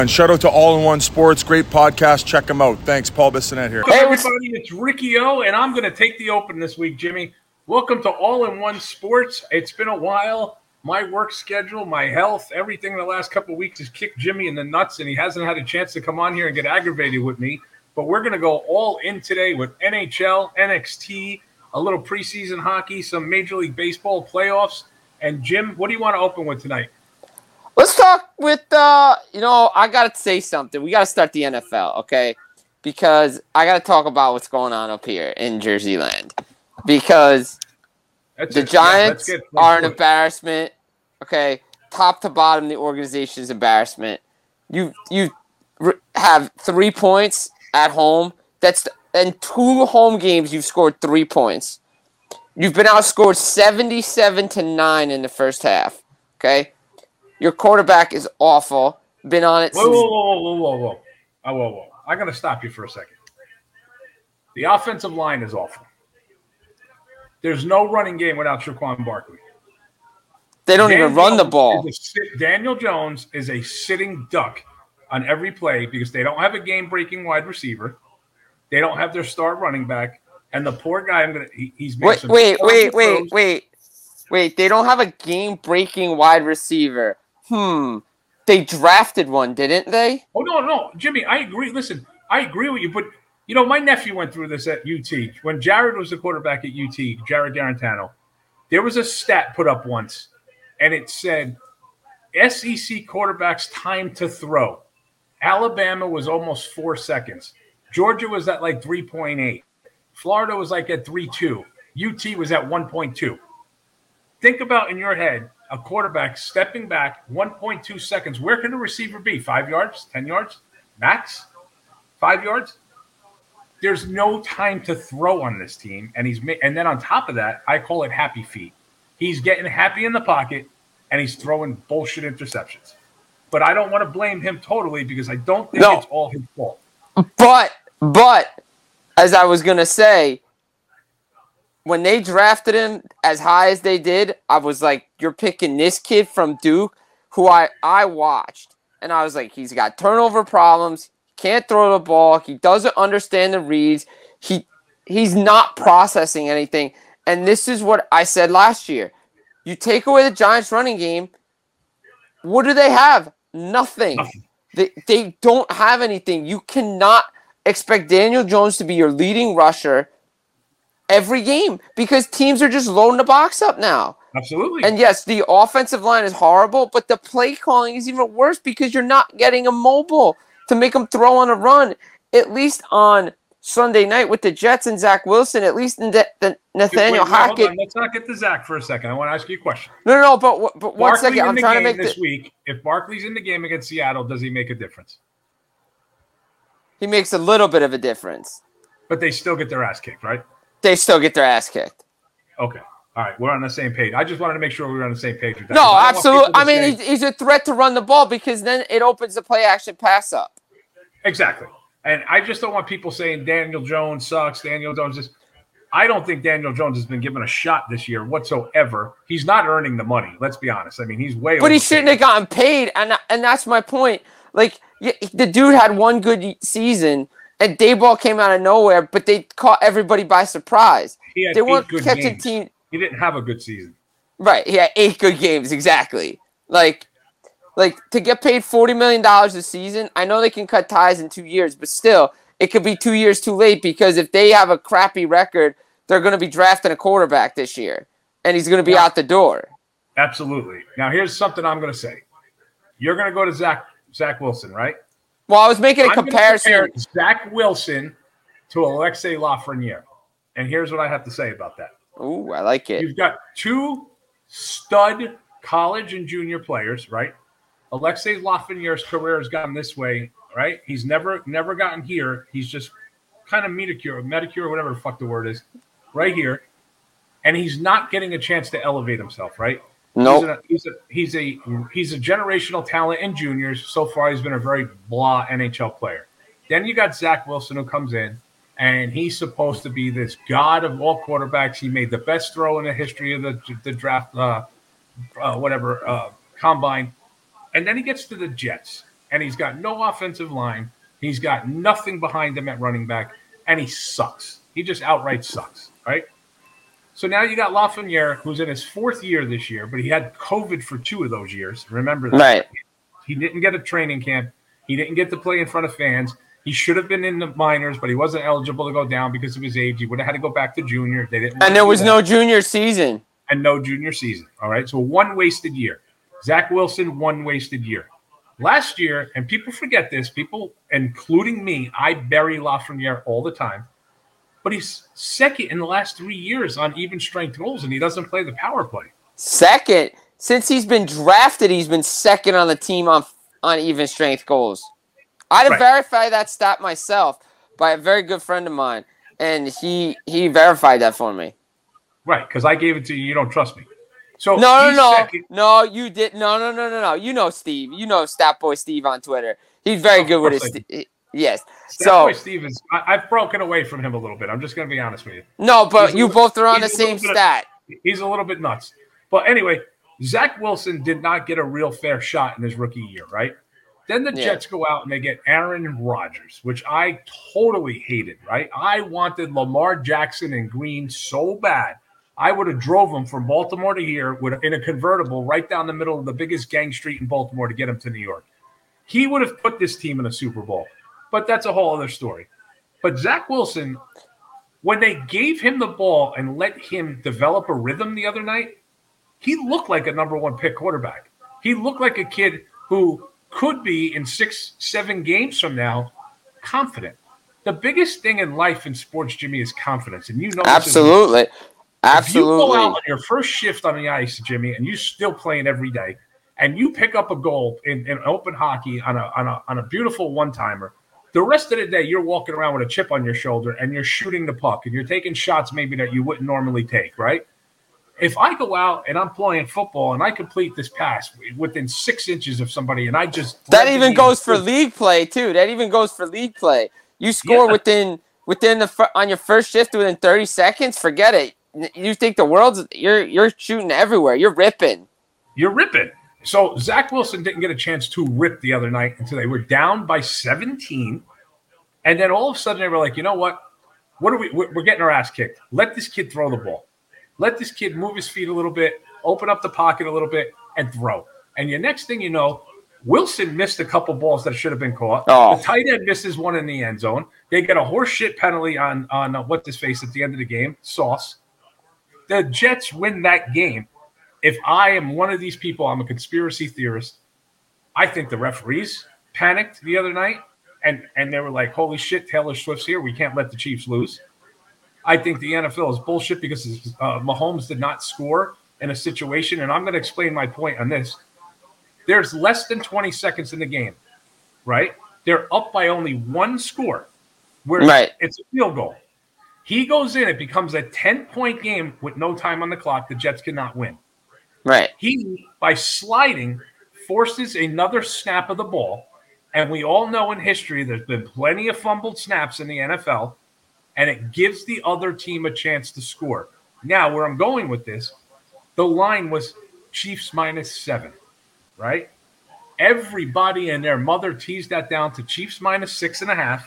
And shout out to All in One Sports. Great podcast. Check them out. Thanks, Paul Bissonnette here. Hey, everybody. It's Ricky O, and I'm going to take the open this week, Jimmy. Welcome to All in One Sports. It's been a while. My work schedule, my health, everything in the last couple of weeks has kicked Jimmy in the nuts, and he hasn't had a chance to come on here and get aggravated with me. But we're going to go all in today with NHL, NXT, a little preseason hockey, some Major League Baseball playoffs. And, Jim, what do you want to open with tonight? Let's talk with, I got to say something. We got to start the NFL, okay? Because I got to talk about what's going on up here in Jersey land. Because the Giants are an embarrassment, okay? Top to bottom, the organization's embarrassment. You have 3 points at home. In 2 home games, you've scored 3 points. You've been outscored 77-9 in the first half, okay? Your quarterback is awful. Been on it since... Whoa. I'm going to stop you for a second. The offensive line is awful. There's no running game without Saquon Barkley. They don't even run the ball. Daniel Jones is a sitting duck on every play because they don't have a game-breaking wide receiver. They don't have their star running back. And the poor guy, he's made some... Wait. They don't have a game-breaking wide receiver. They drafted one, didn't they? Oh, no. Jimmy, I agree. Listen, I agree with you. But, my nephew went through this at UT. When Jared was the quarterback at UT, Jared Garantano, there was a stat put up once, and it said SEC quarterbacks time to throw. Alabama was almost 4 seconds. Georgia was at like 3.8. Florida was like at 3.2. UT was at 1.2. Think about in your head a quarterback stepping back 1.2 seconds. Where can a receiver be? 5 yards? 10 yards? Max? 5 yards? There's no time to throw on this team. And then on top of that, I call it happy feet. He's getting happy in the pocket, and he's throwing bullshit interceptions. But I don't want to blame him totally because I don't think it's all his fault. But as I was going to say, when they drafted him as high as they did, I was like, you're picking this kid from Duke who I watched. And I was like, he's got turnover problems. He can't throw the ball. He doesn't understand the reads. He's not processing anything. And this is what I said last year. You take away the Giants running game, what do they have? Nothing. They don't have anything. You cannot expect Daniel Jones to be your leading rusher every game because teams are just loading the box up now. Absolutely. And yes, the offensive line is horrible, but the play calling is even worse because you're not getting him mobile to make him throw on a run. At least on Sunday night with the Jets and Zach Wilson, at least in the Nathaniel Hackett. Let's not get to Zach for a second. I want to ask you a question. No, but 1 second. I'm trying to make this week. If Barkley's in the game against Seattle, does he make a difference? He makes a little bit of a difference. But they still get their ass kicked, right? They still get their ass kicked. Okay. All right. We're on the same page. I just wanted to make sure we were on the same page with that. No, absolutely. I mean, he's a threat to run the ball because then it opens the play action pass up. Exactly. And I just don't want people saying Daniel Jones sucks. Daniel Jones is. I don't think Daniel Jones has been given a shot this year whatsoever. He's not earning the money. Let's be honest. I mean, he's way. But he shouldn't have gotten paid, and that's my point. Like the dude had one good season, and Dayball came out of nowhere, but they caught everybody by surprise. They weren't catching team. He didn't have a good season. Right. He had 8 good games exactly. Like to get paid $40 million a season, I know they can cut ties in 2 years, but still, it could be 2 years too late because if they have a crappy record, they're going to be drafting a quarterback this year, and he's going to be out the door. Absolutely. Now, here's something I'm going to say. You're going to go to Zach Wilson, right? Well, I was making a comparison. Compare Zach Wilson to Alexei Lafreniere, and here's what I have to say about that. Ooh, I like it. You've got 2 stud college and junior players, right? Alexei Lafreniere's career has gotten this way, right? He's never gotten here. He's just kind of medicure, whatever the fuck the word is, right here. And he's not getting a chance to elevate himself, right? No. Nope. He's a generational talent in juniors. So far, he's been a very blah NHL player. Then you got Zach Wilson who comes in, and he's supposed to be this god of all quarterbacks. He made the best throw in the history of the draft, combine. And then he gets to the Jets, and he's got no offensive line. He's got nothing behind him at running back, and he sucks. He just outright sucks, right? So now you got Lafreniere, who's in his 4th year this year, but he had COVID for 2 of those years. Remember that. Right. He didn't get a training camp. He didn't get to play in front of fans. He should have been in the minors, but he wasn't eligible to go down because of his age. He would have had to go back to junior. They didn't. And there was no junior season. And no junior season. All right. So 1 wasted year. Zach Wilson, 1 wasted year. Last year, and people forget this, people, including me, I bury Lafreniere all the time. But he's second in the last 3 years on even strength goals, and he doesn't play the power play. Second. Since he's been drafted, he's been second on the team on even strength goals. I had to verify that stat myself by a very good friend of mine, and he verified that for me. Right, because I gave it to you. You don't trust me. So No, you did. No. You know Steve. You know Stat Boy Steve on Twitter. He's very good with his. Yes. Stat Boy Steve is. I've broken away from him a little bit. I'm just going to be honest with you. No, but you both are on the same stat. He's a little bit nuts. But anyway, Zach Wilson did not get a real fair shot in his rookie year, right? Then the Jets go out and they get Aaron Rodgers, which I totally hated, right? I wanted Lamar Jackson and Green so bad. I would have drove him from Baltimore to here in a convertible right down the middle of the biggest gang street in Baltimore to get him to New York. He would have put this team in a Super Bowl, but that's a whole other story. But Zach Wilson, when they gave him the ball and let him develop a rhythm the other night, he looked like a number 1 pick quarterback. He looked like a kid who could be in 6-7 games from now confident. The biggest thing in life in sports, Jimmy, is confidence. And you know absolutely. If you go out on your first shift on the ice, Jimmy, and you're still playing every day, and you pick up a goal in open hockey on a beautiful one-timer, the rest of the day you're walking around with a chip on your shoulder and you're shooting the puck and you're taking shots maybe that you wouldn't normally take, right? If I go out and I'm playing football and I complete this pass within 6 inches of somebody and I just that even goes for league play too. That even goes for league play. You score within on your first shift within 30 seconds. Forget it. You think the world's you're shooting everywhere. You're ripping. You're ripping. So Zach Wilson didn't get a chance to rip the other night until they were down by 17, and then all of a sudden they were like, you know what? We're getting our ass kicked. Let this kid throw the ball. Let this kid move his feet a little bit, open up the pocket a little bit, and throw. And your next thing you know, Wilson missed a couple balls that should have been caught. Oh. The tight end misses one in the end zone. They get a horseshit penalty on what's his face at the end of the game, Sauce. The Jets win that game. If I am one of these people, I'm a conspiracy theorist. I think the referees panicked the other night, and they were like, holy shit, Taylor Swift's here. We can't let the Chiefs lose. I think the NFL is bullshit because Mahomes did not score in a situation, and I'm going to explain my point on this. There's less than 20 seconds in the game, right? They're up by only 1 score, where it's a field goal. He goes in, it becomes a 10-point game with no time on the clock. The Jets cannot win. Right. He, by sliding, forces another snap of the ball, and we all know in history there's been plenty of fumbled snaps in the NFL, and it gives the other team a chance to score. Now, where I'm going with this, the line was Chiefs -7, right? Everybody and their mother teased that down to Chiefs -6.5,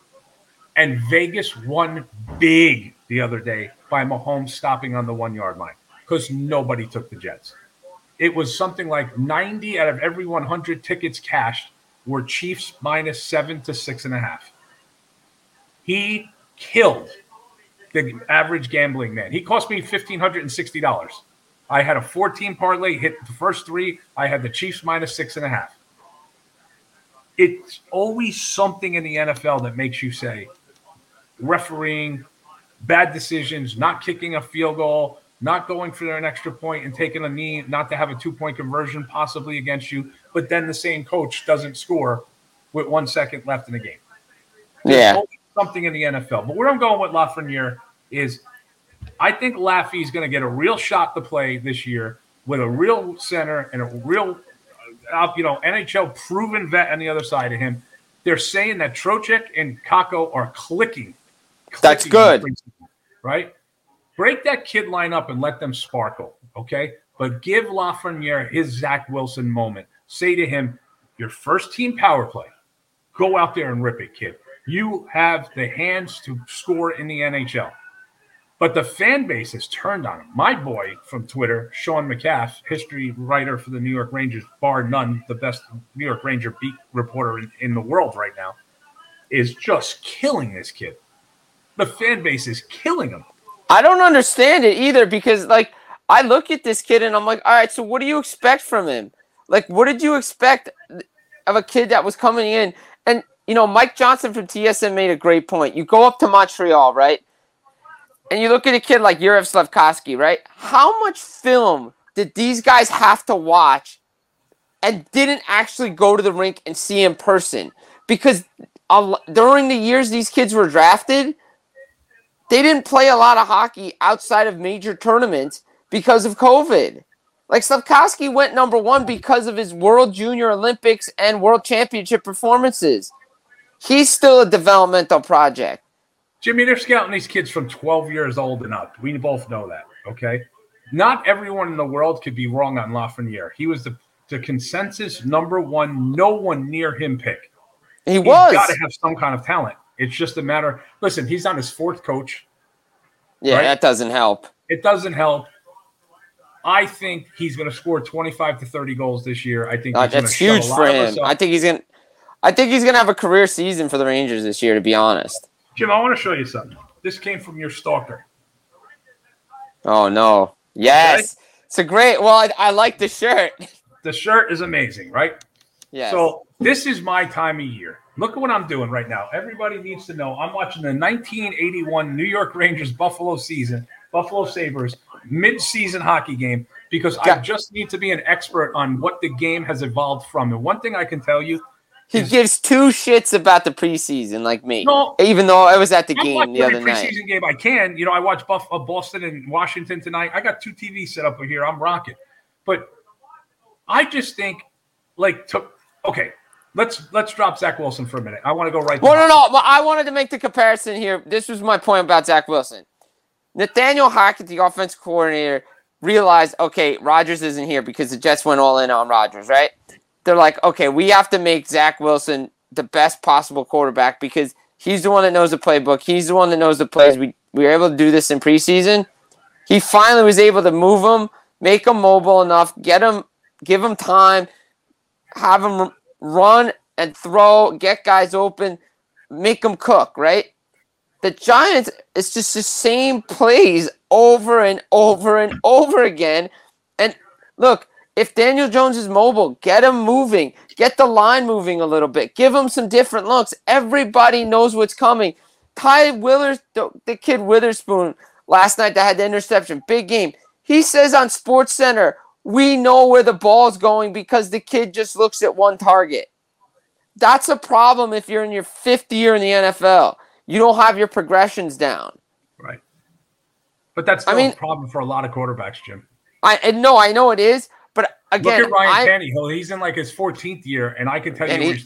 and Vegas won big the other day by Mahomes stopping on the 1-yard line because nobody took the Jets. It was something like 90 out of every 100 tickets cashed were Chiefs -7 to 6.5. He killed the average gambling man. He cost me $1,560. I had a 14 parlay, hit the first 3. I had the Chiefs -6.5. It's always something in the NFL that makes you say, refereeing, bad decisions, not kicking a field goal, not going for an extra point and taking a knee, not to have a 2-point conversion possibly against you, but then the same coach doesn't score with 1 second left in the game. There's always something in the NFL. But where I'm going with Lafreniere is I think Laffy's going to get a real shot to play this year with a real center and a real NHL proven vet on the other side of him. They're saying that Trocheck and Kako are clicking. That's good. Right? Break that kid line up and let them sparkle, okay? But give Lafreniere his Zach Wilson moment. Say to him, your first team power play. Go out there and rip it, kid. You have the hands to score in the NHL. But the fan base has turned on him. My boy from Twitter, Sean McCaff, history writer for the New York Rangers, bar none, the best New York Ranger beat reporter in the world right now, is just killing this kid. The fan base is killing him. I don't understand it either because, like, I look at this kid and I'm like, all right, so what do you expect from him? Like, what did you expect of a kid that was coming in? And, Mike Johnson from TSN made a great point. You go up to Montreal, right? And you look at a kid like Yurov Slafkovsky, right? How much film did these guys have to watch and didn't actually go to the rink and see in person? Because during the years these kids were drafted, they didn't play a lot of hockey outside of major tournaments because of COVID. Like, Slafkovsky went number 1 because of his World Junior Olympics and World Championship performances. He's still a developmental project. Jimmy, they're scouting these kids from 12 years old and up. We both know that, okay? Not everyone in the world could be wrong on Lafreniere. He was the consensus number 1, no one near him pick. He's got to have some kind of talent. It's just a matter. Listen, he's on his 4th coach. Yeah, right? That doesn't help. It doesn't help. I think he's going to score 25 to 30 goals this year. I think that's huge for him. I think he's going to have a career season for the Rangers this year, to be honest. Jim, I want to show you something. This came from your stalker. Oh, no. Yes. Okay. It's a great – well, I like the shirt. The shirt is amazing, right? Yes. So this is my time of year. Look at what I'm doing right now. Everybody needs to know I'm watching the 1981 New York Rangers Buffalo Sabres mid-season hockey game because I just need to be an expert on what the game has evolved from. And one thing I can tell you, he gives 2 shits about the preseason, like me. No, even though I was at the game the other night. Preseason game, I can. I watched Boston and Washington tonight. I got 2 TVs set up here. I'm rocking. But I just think, okay, let's drop Zach Wilson for a minute. I want to go right. Well, no. Well, I wanted to make the comparison here. This was my point about Zach Wilson. Nathaniel Hackett, the offensive coordinator, realized, okay, Rodgers isn't here because the Jets went all in on Rodgers, right? They're like, okay, we have to make Zach Wilson the best possible quarterback because he's the one that knows the playbook. He's the one that knows the plays. We were able to do this in preseason. He finally was able to move him, make him mobile enough, give him time, have him run and throw, get guys open, make them cook, right? The Giants, it's just the same plays over and over and over again. And look, if Daniel Jones is mobile, get him moving. Get the line moving a little bit. Give him some different looks. Everybody knows what's coming. Ty Willers, the kid Witherspoon, last night that had the interception, big game. He says on SportsCenter, we know where the ball's going because the kid just looks at one target. That's a problem if you're in your 5th year in the NFL. You don't have your progressions down. Right. But that's still a problem for a lot of quarterbacks, Jim. I know it is. But again, look at Ryan Tannehill. He's in his 14th year, and I can tell you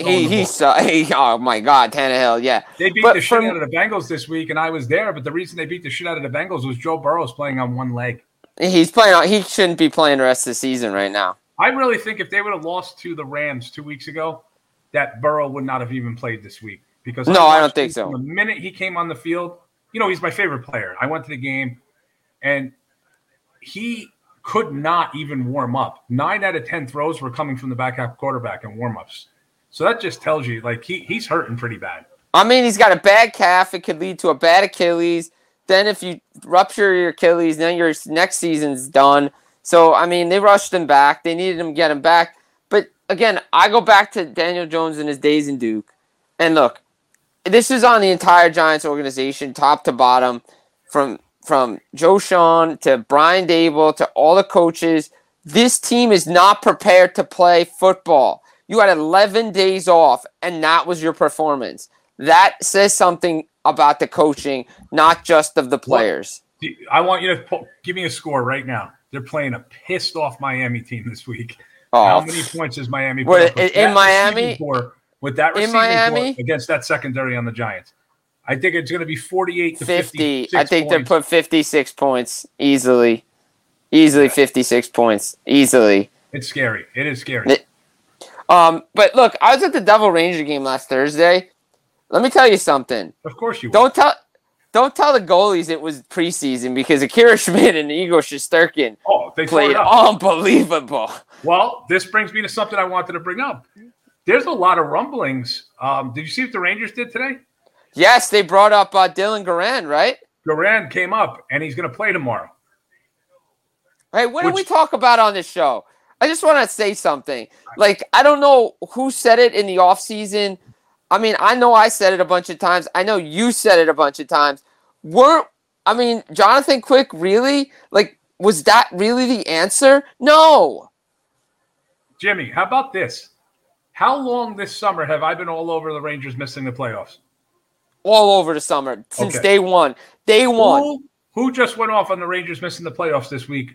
oh my God, Tannehill, yeah. They beat the shit out of the Bengals this week, and I was there. But the reason they beat the shit out of the Bengals was Joe Burrow's playing on one leg. He shouldn't be playing the rest of the season right now. I really think if they would have lost to the Rams 2 weeks ago, that Burrow would not have even played this week. Because I don't think so. The minute he came on the field, he's my favorite player. I went to the game, and he could not even warm up. 9 out of 10 throws were coming from the backup quarterback in warmups. So that just tells you, he's hurting pretty bad. I mean, he's got a bad calf. It could lead to a bad Achilles. Then if you rupture your Achilles, then your next season's done. So, I mean, they rushed him back. They needed him to get him back. But, again, I go back to Daniel Jones and his days in Duke. And, look, this is on the entire Giants organization, top to bottom, from Joe Sean to Brian Dable to all the coaches. This team is not prepared to play football. You had 11 days off, and that was your performance. That says something about the coaching, not just of the players. I want you to give me a score right now. They're playing a pissed-off Miami team this week. Oh. How many points is Miami put up in Miami? With that receiving against that secondary on the Giants? I think it's going to be 48 to 50. I think they put 56 points easily. Easily 56 points. Easily. It's scary. It is scary. But look, I was at the Devil Ranger game last Thursday. Let me tell you something. Of course you Don't tell the goalies it was preseason because Akira Schmidt and Igor Shesterkin they played unbelievable. Well, this brings me to something I wanted to bring up. There's a lot of rumblings. Did you see what the Rangers did today? Yes, they brought up Dylan Garand, right? Garand came up, and he's going to play tomorrow. Hey, what did we talk about on this show? I just want to say something. Like, I don't know who said it in the offseason. I mean, I know I said it a bunch of times. I know you said it a bunch of times. Jonathan Quick, really? Like, was that really the answer? No. Jimmy, how about this? How long this summer have I been all over the Rangers missing the playoffs? All over the summer, since day one. Day one. Who just went off on the Rangers missing the playoffs this week?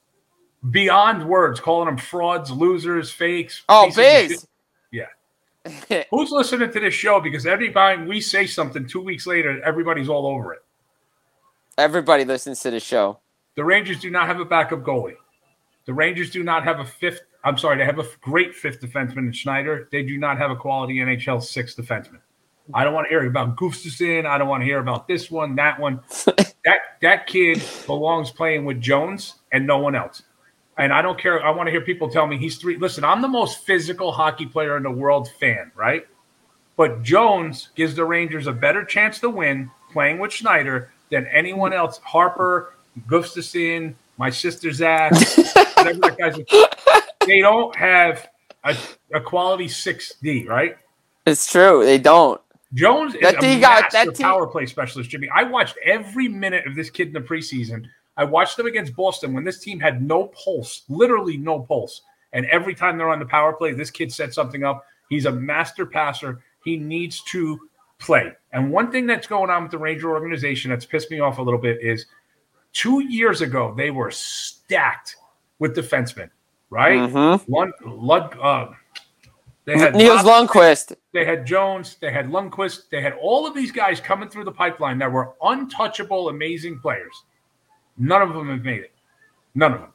Beyond words, calling them frauds, losers, fakes. Oh, Biz. Yeah. Who's listening to this show? Because every time we say something 2 weeks later, everybody's all over it. Everybody listens to the show. The Rangers do not have a backup goalie. The Rangers do not have they have a great fifth defenseman in Schneider. They do not have a quality NHL sixth defenseman. I don't want to hear about Gustafsson. I don't want to hear about this one, that one. That kid belongs playing with Jones and no one else. And I don't care. I want to hear people tell me he's 3. Listen, I'm the most physical hockey player in the world fan, right? But Jones gives the Rangers a better chance to win playing with Schneider than anyone else. Harper, Gustafsson, my sister Zach, whatever that guy's. They don't have a quality 6D, right? It's true. They don't. Jones is a master power play specialist, Jimmy. I watched every minute of this kid in the preseason. I watched them against Boston when this team had no pulse, literally no pulse. And every time they're on the power play, this kid set something up. He's a master passer. He needs to play. And one thing that's going on with the Ranger organization that's pissed me off a little bit is 2 years ago, they were stacked with defensemen, right? Mm-hmm. They had Niels Lundqvist. They had Jones. They had Lundqvist. They had all of these guys coming through the pipeline that were untouchable, amazing players. None of them have made it. None of them.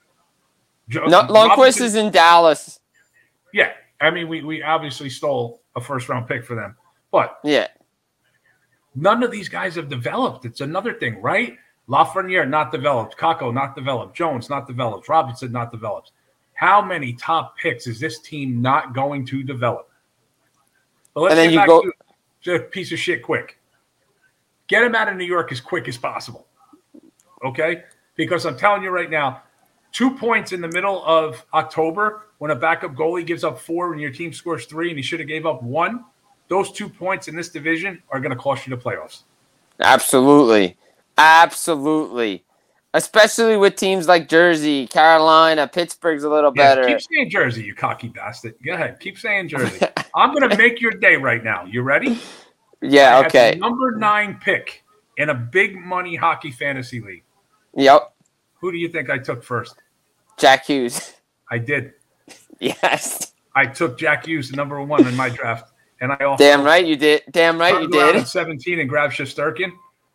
Lundqvist is in Dallas. Yeah. I mean, we obviously stole a first-round pick for them. But none of these guys have developed. It's another thing, right? Lafreniere, not developed. Kakko, not developed. Jones, not developed. Robinson, not developed. How many top picks is this team not going to develop? But let's get back to a piece of shit quick. Get him out of New York as quick as possible. Okay? Because I'm telling you right now, 2 points in the middle of October when a backup goalie gives up 4 and your team scores 3 and he should have gave up 1, those 2 points in this division are going to cost you the playoffs. Absolutely. Absolutely. Especially with teams like Jersey, Carolina, Pittsburgh's a little better. Keep saying Jersey, you cocky bastard. Go ahead. Keep saying Jersey. I'm going to make your day right now. You ready? Yeah, okay. The number 9 pick in a big money hockey fantasy league. Yep. Who do you think I took first? Jack Hughes. I did. Yes. I took Jack Hughes, number 1 in my draft. And I also Damn right you did. Damn right you did. At 17 and grabbed Shesterkin.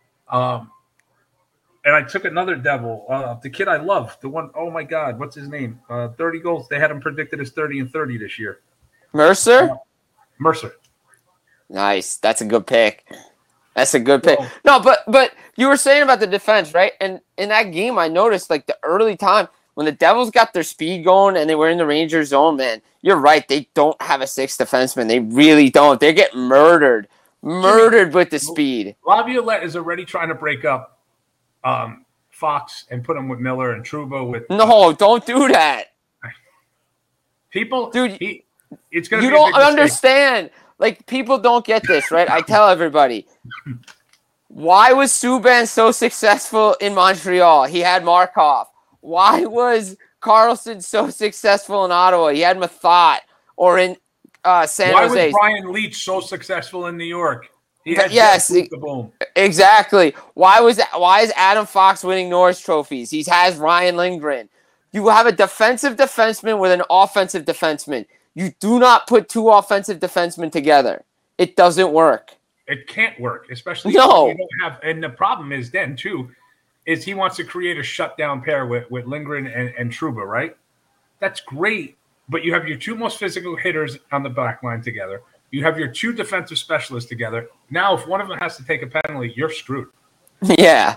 And I took another Devil, the kid I love, the one, oh my God, what's his name? 30 goals. They had him predicted as 30 and 30 this year. Mercer? Mercer. Nice. That's a good pick. That's a good pick. No, but you were saying about the defense, right? And in that game, I noticed like the early time when the Devils got their speed going and they were in the Ranger zone, man, you're right. They don't have a 6th defenseman. They really don't. They get murdered with the speed. Laviolette is already trying to break up Fox and put him with Miller and Trouba with. No, don't do that. People, dude, it's going to you be don't understand. Like, people don't get this, right? I tell everybody. Why was Subban so successful in Montreal? He had Markov. Why was Carlson so successful in Ottawa? He had Mathot. Or in San Jose. Why was Brian Leetch so successful in New York? He had exactly. Why is Adam Fox winning Norris trophies? He has Ryan Lindgren. You have a defensive defenseman with an offensive defenseman. You do not put 2 offensive defensemen together. It doesn't work. It can't work, especially if you don't have. And the problem is then too, is he wants to create a shutdown pair with Lindgren and Trouba, right? That's great, but you have your two most physical hitters on the back line together. You have your two defensive specialists together. Now, if one of them has to take a penalty, you're screwed. Yeah.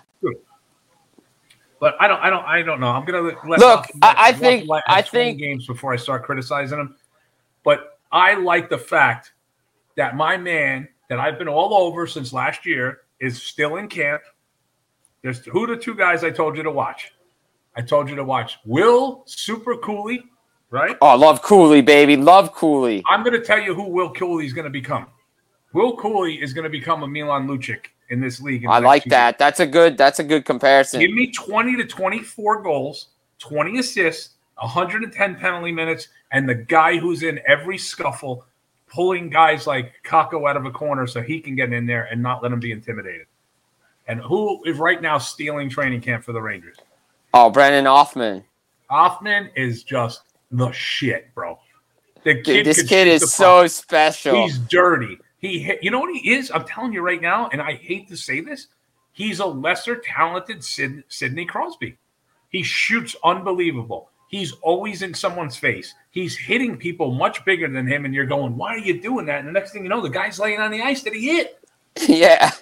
But I don't know. I'm gonna let look. I think 20 games before I start criticizing him. But I like the fact that my man that I've been all over since last year is still in camp. Who are the two guys I told you to watch? I told you to watch Will Super Cooley, right? Oh, love Cooley, baby. Love Cooley. I'm going to tell you who Will Cooley is going to become. Will Cooley is going to become a Milan Lucic in this league. I like that. That's a good comparison. Give me 20 to 24 goals, 20 assists, 110 penalty minutes, and the guy who's in every scuffle, pulling guys like Kako out of a corner so he can get in there and not let him be intimidated. And who is right now stealing training camp for the Rangers? Oh, Brennan Othmann. Othmann is just the shit, bro. This kid is so special. He's dirty. You know what he is? I'm telling you right now, and I hate to say this, he's a lesser talented Sidney Crosby. He shoots unbelievable. He's always in someone's face. He's hitting people much bigger than him, and you're going, why are you doing that? And the next thing you know, the guy's laying on the ice that he hit. Yeah.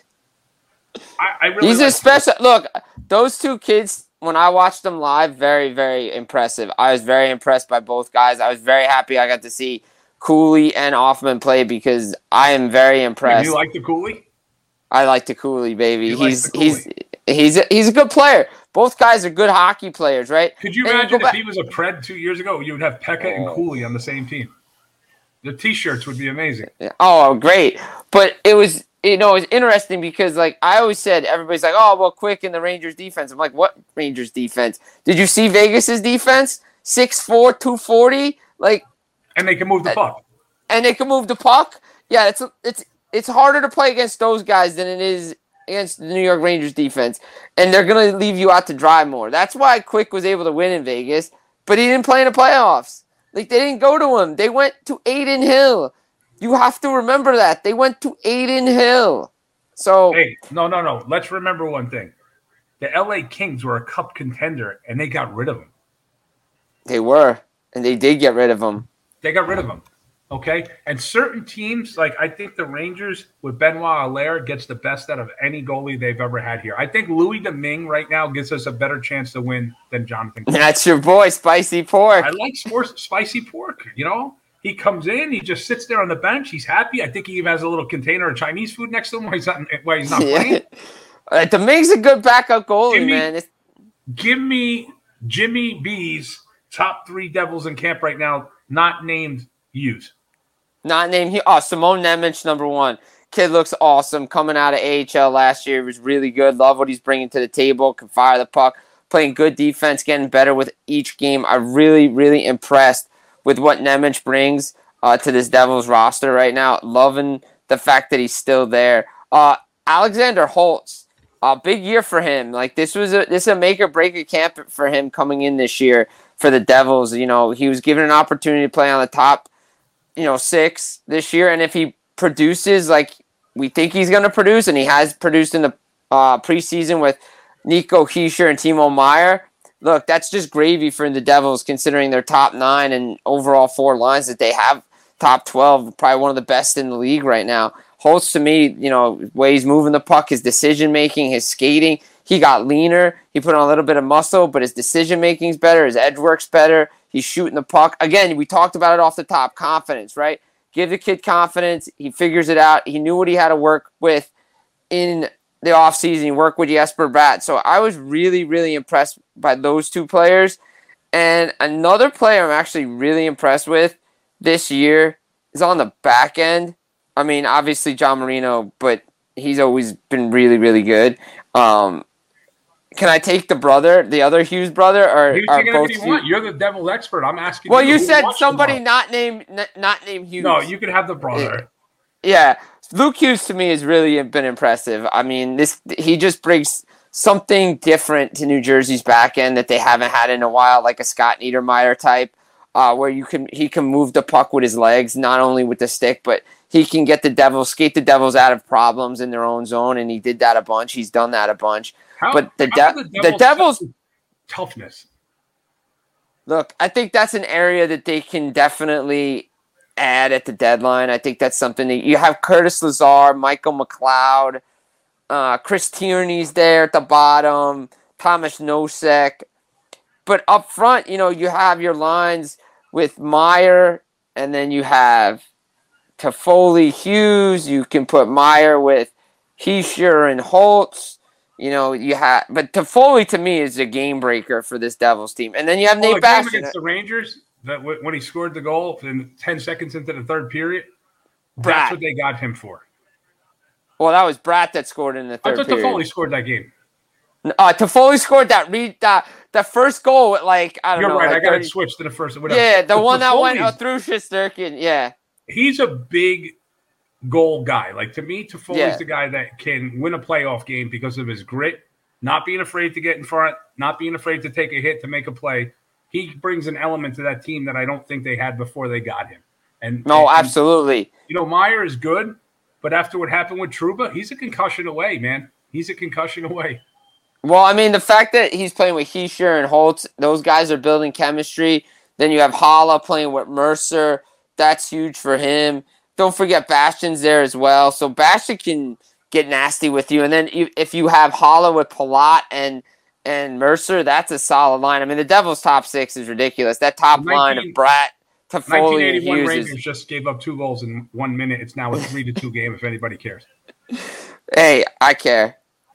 I really he's a special – look, those two kids, when I watched them live, very, very impressive. I was very impressed by both guys. I was very happy I got to see Cooley and Othmann play because I am very impressed. You like the Cooley? I like the Cooley, baby. He's a good player. Both guys are good hockey players, right? Could you imagine if he was a Pred 2 years ago, you would have Pekka and Cooley on the same team? The T-shirts would be amazing. Oh, great. But it was, it's interesting because, like, I always said, everybody's like, oh, well, Quick in the Rangers defense. I'm like, what Rangers defense? Did you see Vegas's defense? 6'4", 240? Like, and they can move the puck. And they can move the puck? Yeah, it's harder to play against those guys than it is against the New York Rangers defense. And they're going to leave you out to dry more. That's why Quick was able to win in Vegas, but he didn't play in the playoffs. Like, they didn't go to him. They went to Adin Hill. You have to remember that. They went to Adin Hill. So, hey, no. Let's remember one thing. The LA Kings were a cup contender, and they got rid of him. They were, and they did get rid of him. They got rid of him. Okay? And certain teams, like I think the Rangers with Benoit Allaire gets the best out of any goalie they've ever had here. I think Louis Domingue right now gives us a better chance to win than Jonathan Quick. That's your boy, Spicy Pork. I like Spicy Pork, He comes in, he just sits there on the bench. He's happy. I think he even has a little container of Chinese food next to him while he's not playing. Domingue's a good backup goalie, man. Give me Jimmy B's top 3 Devils in camp right now, not named Hughes. Not named Hughes. Oh, Simone Nemec, number 1. Kid looks awesome. Coming out of AHL last year, he was really good. Love what he's bringing to the table. Can fire the puck. Playing good defense, getting better with each game. I'm really, really impressed with what Nemec brings to this Devils roster right now. Loving the fact that he's still there. Alexander Holtz, big year for him. Like, this is a make or break a camp for him coming in this year for the Devils. He was given an opportunity to play on the top, 6 this year, and if he produces like we think he's going to produce, and he has produced in the preseason with Nico Hischier and Timo Meier. Look, that's just gravy for the Devils, considering their top 9 and overall 4 lines that they have. Top 12, probably one of the best in the league right now. Holtz, to me, the way he's moving the puck, his decision-making, his skating, he got leaner. He put on a little bit of muscle, but his decision-making's better. His edge work's better. He's shooting the puck. Again, we talked about it off the top, confidence, right? Give the kid confidence. He figures it out. He knew what he had to work with in the offseason. He worked with Jesper Bratt. So I was really, really impressed by those 2 players. And another player I'm actually really impressed with this year is on the back end. I mean, obviously John Marino, but he's always been really, really good. Can I take the other Hughes brother, or you are can both? You want. You're the Devils expert. I'm asking. Well, you said somebody not named Hughes. No, you could have the brother. Yeah, Luke Hughes to me has really been impressive. I mean, he just brings something different to New Jersey's back end that they haven't had in a while, like a Scott Niedermayer type, where he can move the puck with his legs, not only with the stick, but he can skate the Devils out of problems in their own zone, and he did that a bunch. He's done that a bunch. But the Devils toughness. Look, I think that's an area that they can definitely add at the deadline. I think that's something that you have Curtis Lazar, Michael McLeod, Chris Tierney's there at the bottom, Thomas Nosek. But up front, you have your lines with Meyer, and then you have Toffoli, Hughes. You can put Meyer with Heischer and Holtz. But Toffoli to me is a game breaker for this Devils team. And then you have Nate Bastian against the Rangers. That when he scored the goal in 10 seconds into the third period, that's what they got him for. Well, that was Bratt that scored in the third period. I thought Toffoli scored that game. Toffoli scored the first goal at I don't know. You're right. I got to switch to the first. Whatever. Yeah, the one that went through Shesterkin. Yeah. He's a big goal guy. To me, Toffoli's the guy that can win a playoff game because of his grit, not being afraid to get in front, not being afraid to take a hit to make a play. He brings an element to that team that I don't think they had before they got him. Absolutely. Meyer is good, but after what happened with Trouba, he's a concussion away, man. He's a concussion away. Well, I mean, the fact that he's playing with Heischer and Holtz, those guys are building chemistry. Then you have Hala playing with Mercer. That's huge for him. Don't forget Bastian's there as well. So Bastian can get nasty with you. And then if you have Hala with Palat and Mercer, that's a solid line. I mean, the Devils' top six is ridiculous. That top line of Bratt, Toffoli, and Hughes. Rangers just gave up 2 goals in 1 minute. It's now a 3-2 game if anybody cares. Hey, I care.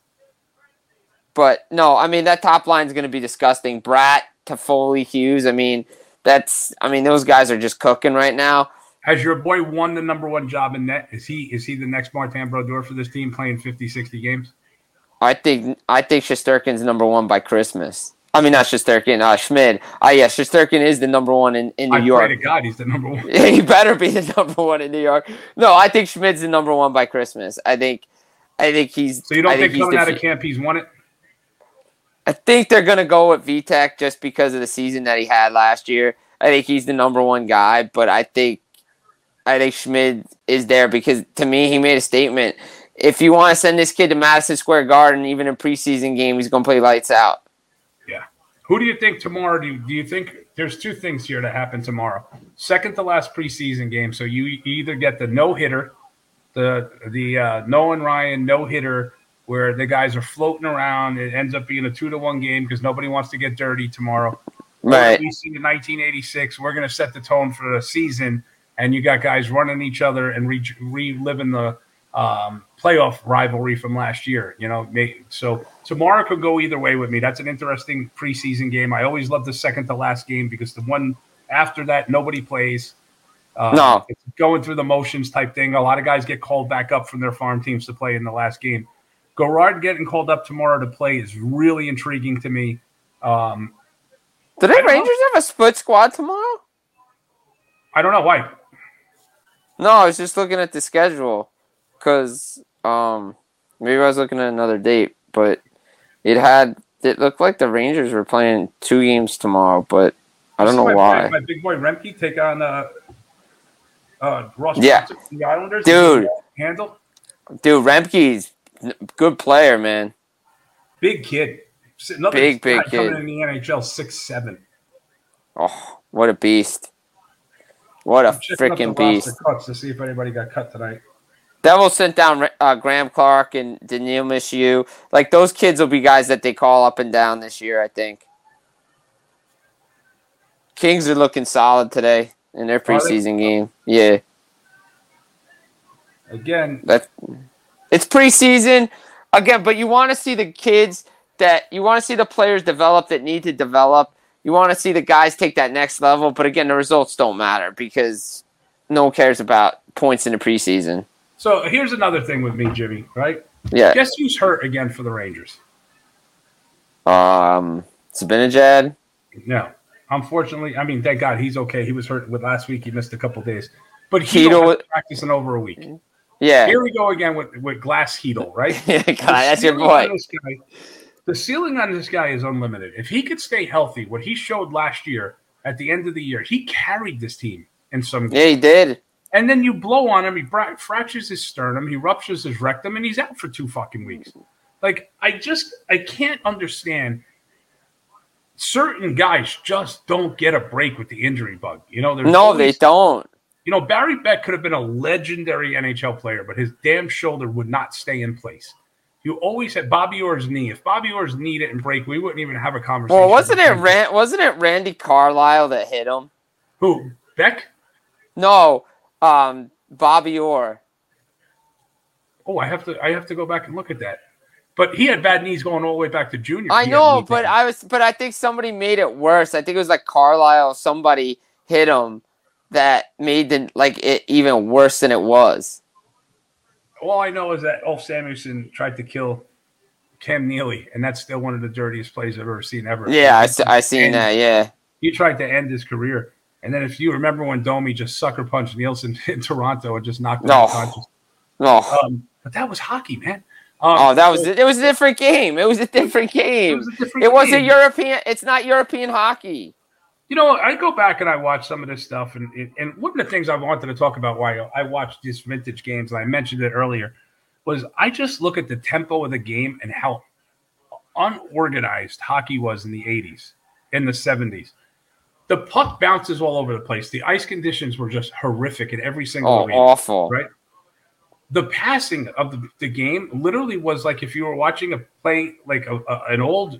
But, no, I mean, that top line is going to be disgusting. Bratt, Toffoli, Hughes, those guys are just cooking right now. Has your boy won the number 1 job in net? Is he the next Martin Brodeur for this team playing 50, 60 games? I think Shesterkin's number 1 by Christmas. I mean, not Shesterkin, Schmid. Shesterkin is the number 1 in New York. I pray to God he's the number 1. Yeah, he better be the number 1 in New York. No, I think Schmid's the number 1 by Christmas. I think he's. So you don't think coming out of camp he's won it? I think they're going to go with Vitek just because of the season that he had last year. I think he's the number 1 guy, but I think Schmid is there because, to me, he made a statement. If you want to send this kid to Madison Square Garden, even in preseason game, he's going to play lights out. Yeah. Who do you think tomorrow? Do you think there's 2 things here that happen tomorrow? Second to last preseason game, so you either get the no-hitter, the Nolan Ryan no-hitter, where the guys are floating around. It ends up being a 2-1 game because nobody wants to get dirty tomorrow. Right. We see in 1986, we're going to set the tone for the season, and you got guys running each other and reliving the playoff rivalry from last year. So tomorrow could go either way with me. That's an interesting preseason game. I always love the second to last game because the one after that, nobody plays. No. It's going through the motions type thing. A lot of guys get called back up from their farm teams to play in the last game. Garrard getting called up tomorrow to play is really intriguing to me. Do the Rangers have a split squad tomorrow? I don't know why. No, I was just looking at the schedule because maybe I was looking at another date, but it looked like the Rangers were playing 2 games tomorrow, but I don't know why. My big boy Remke take on Ross Johnson from the Islanders. Dude, Remke's good player, man. Big kid. Another big kid. Coming in the NHL, 6'7". Oh, what a beast. What a freaking beast. To see if anybody got cut tonight. Devils sent down Graham Clark and Daniil Mishiu. Those kids will be guys that they call up and down this year, I think. Kings are looking solid today in their preseason game. Yeah. Again. It's preseason. Again, but you want to see the kids you want to see the players develop that need to develop. You want to see the guys take that next level. But again, the results don't matter because no one cares about points in the preseason. So here's another thing with me, Jimmy, right? Yeah. Guess who's hurt again for the Rangers? Zibanejad? No. Unfortunately, thank God he's okay. He was hurt last week. He missed a couple days. But Heedle has practiced in over a week. Yeah. Here we go again with Glass Heedle, right? Yeah, that's your boy. The ceiling on this guy is unlimited. If he could stay healthy, what he showed last year at the end of the year, he carried this team in some games. Yeah, he did. And then you blow on him, he fractures his sternum, he ruptures his rectum, and he's out for 2 fucking weeks. I can't understand certain guys just don't get a break with the injury bug. You know, they don't. You know, Barry Beck could have been a legendary NHL player, but his damn shoulder would not stay in place. You always had Bobby Orr's knee. If Bobby Orr's knee didn't break, we wouldn't even have a conversation. Well, wasn't it Randy Carlisle that hit him? Who? Beck? No, Bobby Orr. Oh, I have to go back and look at that. But he had bad knees going all the way back to junior. I know, but I think somebody made it worse. I think it was like Carlisle. Somebody hit him that made it even worse than it was. All I know is that Ulf Samuelsson tried to kill Cam Neely, and that's still one of the dirtiest plays I've ever seen ever. Yeah, I seen that. Yeah, he tried to end his career, and then if you remember when Domi just sucker punched Nielsen in Toronto and just knocked him unconscious. No, but that was hockey, man. It was a different game. It was a different game. It wasn't European. It's not European hockey. You know, I go back and I watch some of this stuff, and one of the things I wanted to talk about why I watched these vintage games, and I mentioned it earlier, was I just look at the tempo of the game and how unorganized hockey was in the 80s, in the 70s. The puck bounces all over the place. The ice conditions were just horrific in every single arena. Awful. Right? The passing of the game literally was like if you were watching a play like an old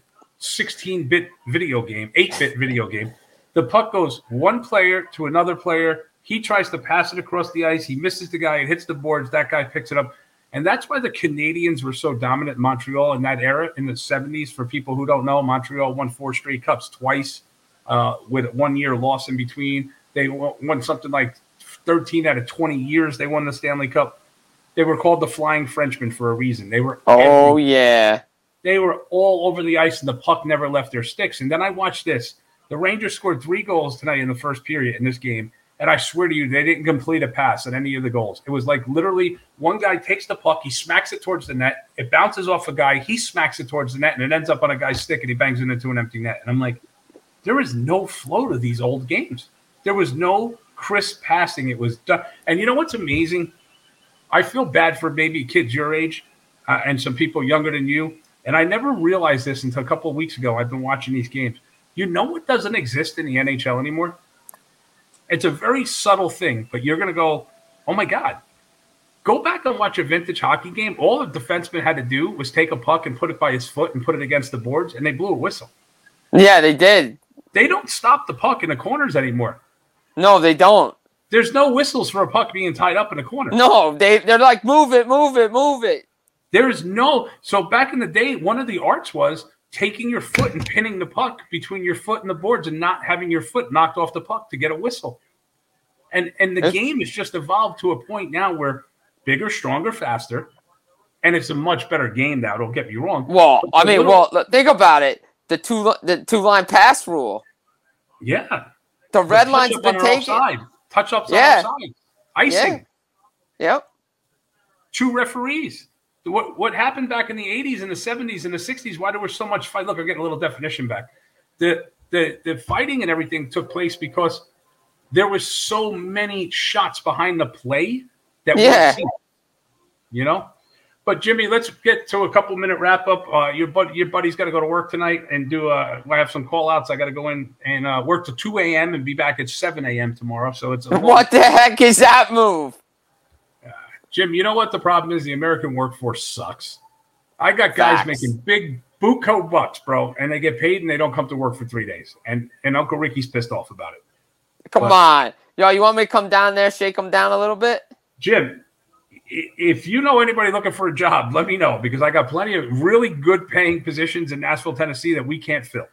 16-bit video game, 8-bit video game. The puck goes one player to another player. He tries to pass it across the ice. He misses the guy. It hits the boards. That guy picks it up. And that's why the Canadians were so dominant in Montreal in that era in the 70s. For people who don't know, Montreal won 4 straight cups twice with 1 year loss in between. They won something like 13 out of 20 years. They won the Stanley Cup. They were called the Flying Frenchmen for a reason. They were yeah. They were all over the ice, and the puck never left their sticks. And then I watched this. The Rangers scored 3 goals tonight in the first period in this game, and I swear to you, they didn't complete a pass on any of the goals. It was like literally one guy takes the puck, he smacks it towards the net, it bounces off a guy, he smacks it towards the net, and it ends up on a guy's stick, and he bangs it into an empty net. And I'm like, there is no flow to these old games. There was no crisp passing. It was done. And you know what's amazing? I feel bad for maybe kids your age and some people younger than you, and I never realized this until a couple of weeks ago. I've been watching these games. You know what doesn't exist in the NHL anymore? It's a very subtle thing, but you're going to go, oh, my God. Go back and watch a vintage hockey game. All the defenseman had to do was take a puck and put it by his foot and put it against the boards, and they blew a whistle. Yeah, they did. They don't stop the puck in the corners anymore. No, they don't. There's no whistles for a puck being tied up in a corner. No, they're like, move it, move it, move it. There is no – so back in the day, one of the arts was – taking your foot and pinning the puck between your foot and the boards and not having your foot knocked off the puck to get a whistle. And the game has just evolved to a point now where bigger, stronger, faster, and it's a much better game now, don't get me wrong. Well, think about it. The two-line pass rule. Yeah. The red line's been taken. Touch-ups on offside. Icing. Yeah. Yep. 2 referees. What happened back in the 80s and the 70s and the 60s, why there was so much fight? Look, I'm getting a little definition back. The fighting and everything took place because there was so many shots behind the play that weren't seen. You know? But, Jimmy, let's get to a couple-minute wrap-up. Your buddy's got to go to work tonight and I have some call-outs. I got to go in and work till 2 a.m. and be back at 7 a.m. tomorrow. So it's what the heck is that move? Jim, you know what the problem is? The American workforce sucks. I got guys making big bootcoat bucks, bro, and they get paid and they don't come to work for 3 days. And Uncle Ricky's pissed off about it. Come on. Yo, you want me to come down there, shake them down a little bit? Jim, if you know anybody looking for a job, let me know because I got plenty of really good paying positions in Nashville, Tennessee that we can't fill.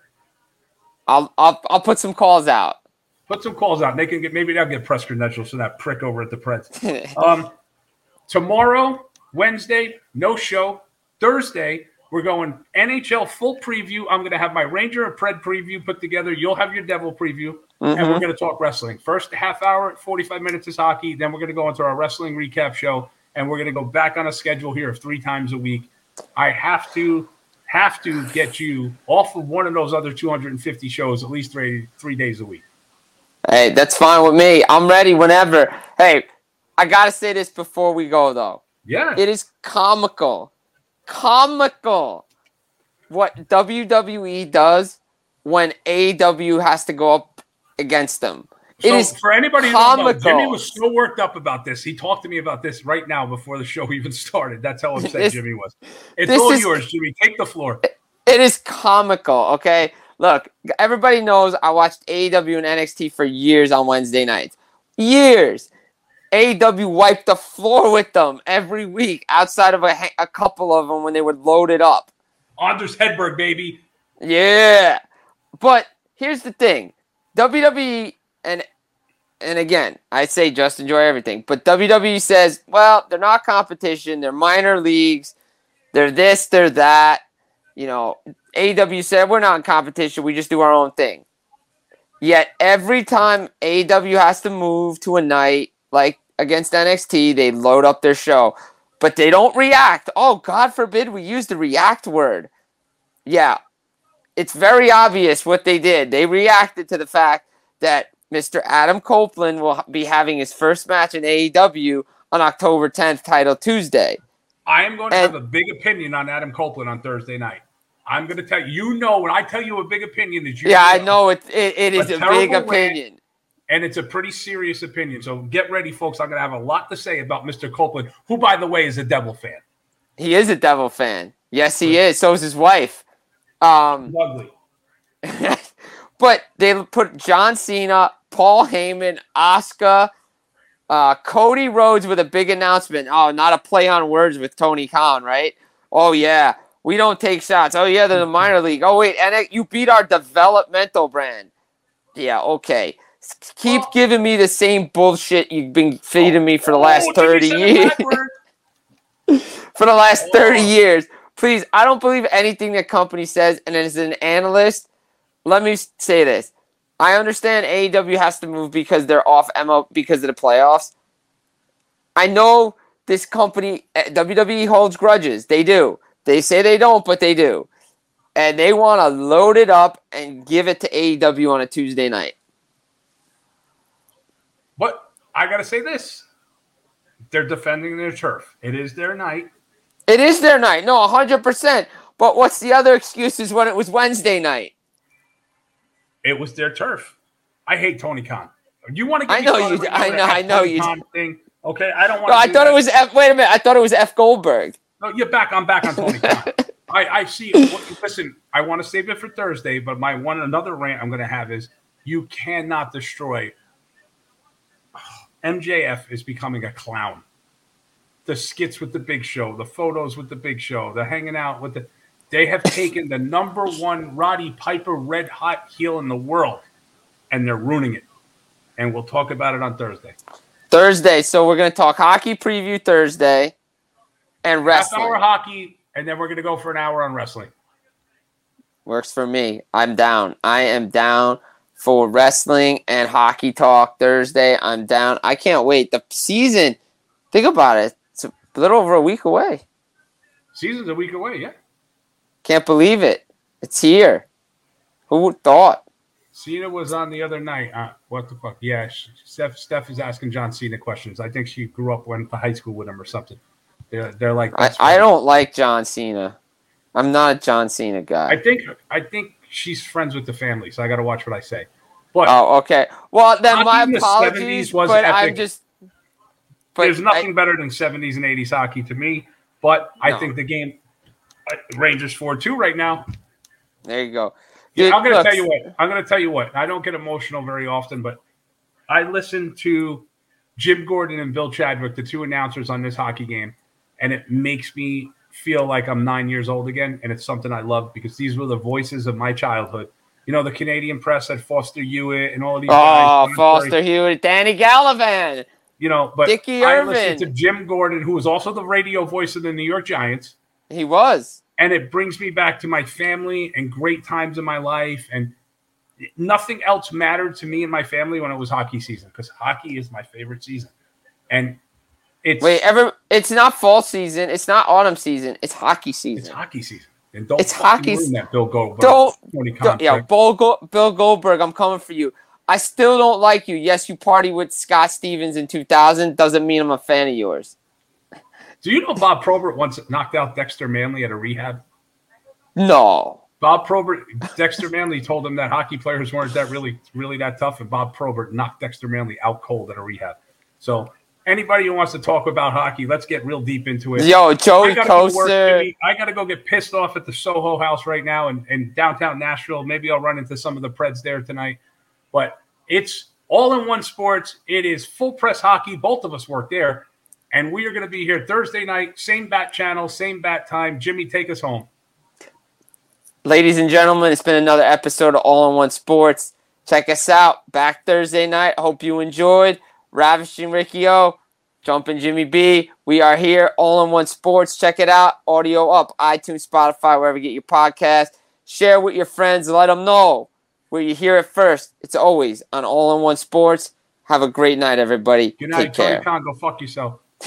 I'll put some calls out. Put some calls out. They can maybe they'll get press credentials for that prick over at the Preds. Tomorrow, Wednesday, no show. Thursday, we're going NHL full preview. I'm going to have my Ranger and Pred preview put together. You'll have your Devil preview, and we're going to talk wrestling. First half hour, 45 minutes is hockey. Then we're going to go into our wrestling recap show, and we're going to go back on a schedule here of 3 times a week. I have to get you off of one of those other 250 shows at least 3 days a week. Hey, that's fine with me. I'm ready whenever. Hey, I got to say this before we go, though. Yeah. It is comical what WWE does when AEW has to go up against them. So for anybody who don't know, Jimmy was comical. so worked up about this. He talked to me about this right now before the show even started. That's how upset Jimmy was. It's all yours, Jimmy. Take the floor. It is comical, okay? Look, everybody knows I watched AEW and NXT for years on Wednesday nights. Years. AEW wiped the floor with them every week outside of a couple of them when they would load it up. Anders Hedberg, baby. Yeah. But here's the thing. WWE, and again, I say just enjoy everything, but WWE says, well, they're not competition. They're minor leagues. They're this, they're that. You know, AEW said, we're not in competition. We just do our own thing. Yet every time AEW has to move to a night, like against NXT, they load up their show. But they don't react. Oh, God forbid we use the react word. Yeah, it's very obvious what they did. They reacted to the fact that Mr. Adam Copeland will be having his first match in AEW on October 10th, Title Tuesday. I am going to have a big opinion on Adam Copeland on Thursday night. I'm going to tell you, when I tell you a big opinion is Yeah, I know it is a big opinion. And it's a pretty serious opinion. So get ready, folks. I'm going to have a lot to say about Mr. Copeland, who, by the way, is a Devil fan. He is a Devil fan. Yes, he is. So is his wife. Lovely. But they put John Cena, Paul Heyman, Asuka, Cody Rhodes with a big announcement. Oh, not a play on words with Tony Khan, right? Oh, yeah. We don't take shots. Oh, yeah, they're the minor league. Oh, wait, and you beat our developmental brand. Yeah, okay. Keep giving me the same bullshit you've been feeding me for the last 30 years. For the last 30 years. Please, I don't believe anything the company says, and as an analyst, let me say this. I understand AEW has to move because they're off ML because of the playoffs. I know this company, WWE, holds grudges. They do. They say they don't, but they do. And they want to load it up and give it to AEW on a Tuesday night. But I got to say this. They're defending their turf. It is their night. It is their night. No, 100%. But what's the other excuses when it was Wednesday night? It was their turf. I hate Tony Khan. You want to get I know you. Thing? Okay, I don't want. No, I thought it was wait a minute. I thought it was F. Goldberg. No, I'm back on Tony Khan. I see. Listen, I want to save it for Thursday, but another rant I'm going to have is you cannot destroy. MJF is becoming a clown. The skits with the Big Show, the photos with the Big Show, the hanging out with the. They have taken the number one Roddy Piper red hot heel in the world, and they're ruining it. And we'll talk about it on Thursday. So we're going to talk hockey preview Thursday and wrestling. Half-hour hockey, and then we're going to go for an hour on wrestling. Works for me. I'm down. I am down for wrestling and hockey talk Thursday. I'm down. I can't wait. The season, think about it. It's a little over a week away. Season's a week away, yeah. Can't believe it. It's here. Who thought? Cena was on the other night. What the fuck? Yeah, Steph is asking John Cena questions. I think she grew up went to high school with him or something. They're like. I don't like John Cena. I'm not a John Cena guy. I think she's friends with the family, so I got to watch what I say. But okay. Well, then my apologies. But epic. I'm just. But there's nothing better than 70s and 80s hockey to me. But I think the game. Rangers 4-2 right now. There you go. Yeah, I'm going to tell you what. I don't get emotional very often, but I listen to Jim Gordon and Bill Chadwick, the two announcers on this hockey game, and it makes me feel like I'm 9 years old again, and it's something I love because these were the voices of my childhood. You know, the Canadian press had Foster Hewitt and all of these guys. Oh, Foster Hewitt, Danny Gallivan. You know, but Dickie I Irvin. listen to Jim Gordon, who was also the radio voice of the New York Giants. He was. And it brings me back to my family and great times in my life. And nothing else mattered to me and my family when it was hockey season because hockey is my favorite season. And it's not fall season. It's not autumn season. It's hockey season. It's hockey season. And don't it's hockey season. That Bill Goldberg. Bill Goldberg, I'm coming for you. I still don't like you. Yes, you party with Scott Stevens in 2000. Doesn't mean I'm a fan of yours. Do you know Bob Probert once knocked out Dexter Manley at a rehab? No. Bob Probert, Dexter Manley told him that hockey players weren't that really that tough, and Bob Probert knocked Dexter Manley out cold at a rehab. So anybody who wants to talk about hockey, let's get real deep into it. Yo, Joey Coaster. I got to go get pissed off at the Soho House right now in downtown Nashville. Maybe I'll run into some of the Preds there tonight. But it's All in One Sports. It is Full Press Hockey. Both of us work there. And we are going to be here Thursday night, same bat channel, same bat time. Jimmy, take us home. Ladies and gentlemen, it's been another episode of All in One Sports. Check us out back Thursday night. Hope you enjoyed. Ravishing Ricky O, Jumping Jimmy B. We are here, All in One Sports. Check it out. Audio up, iTunes, Spotify, wherever you get your podcast. Share with your friends. Let them know where you hear it first. It's always on All in One Sports. Have a great night, everybody. Good night, Take care. Tony Khan. Go fuck yourself.